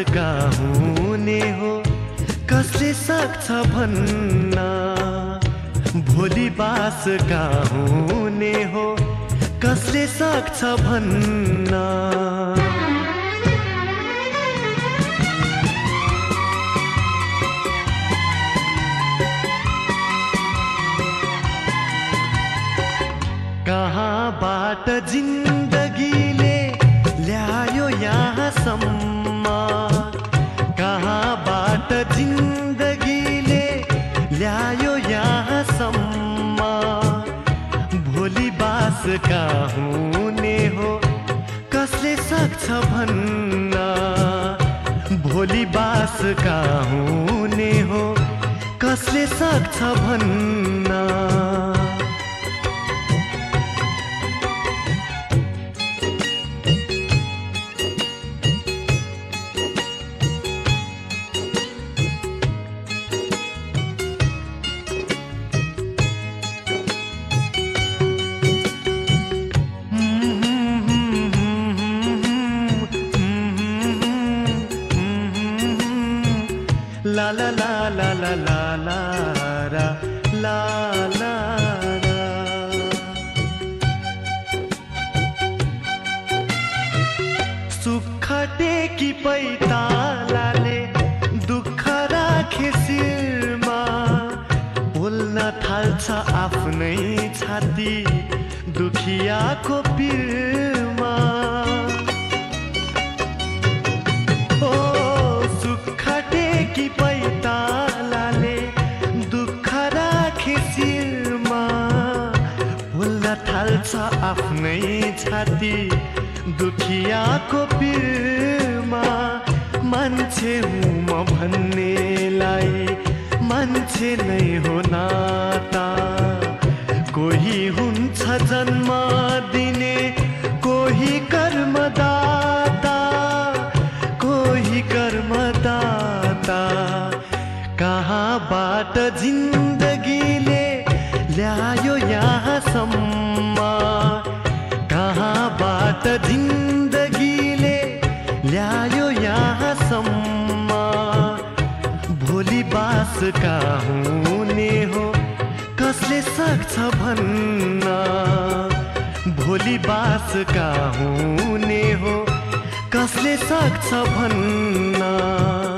बासका हुने हो कसले सक्छ भन्न भोलि बासका हुने हो कसले सक्छ भन्न कहाँबाट जिन्दगीले ल्यायो यहाँसम्म कहाँबाट जिन्दगीले ल्यायो यहाँसम्म भोलि बासका हुने हो कसले सक्छ भन्न भोलि बासका हुने हो कसले सक्छ भन्न La la la la la la la la la la la सुख टेकी पैतालाले दुःख राखे शिरमा बोल्न थाल्छ आफ्नै छाती दुखियाको पिरमा कि पैतालाले दुःख राखे शिरमा बोल्न थाल्छ आफ्नै छाती दुखियाको पिरमा मान्छे हुँ म भन्नेलाई मान्छे नै हो नाता कोही हुन्छ जन्म दिने कोही कर्मदाता कोही कर्मदाता कहाँबाट जिन्दगीले ल्यायो यहाँसम्म कहाँबाट जिन्दगीले ल्यायो यहाँसम्म भोलि बासका हुने हो कसले सक्छ भन्न भोलि बासका हुने हो कसले सक्छ भन्न